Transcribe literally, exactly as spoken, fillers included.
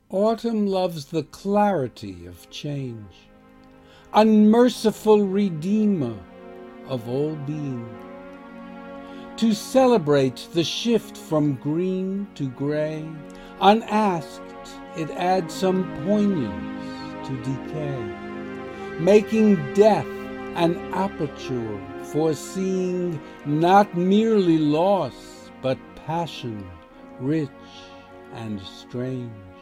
Autumn loves the clarity of change, unmerciful redeemer of all being. To celebrate the shift from green to gray, unasked it adds some poignance to decay, making death an aperture for seeing not merely loss, but passion rich and strange.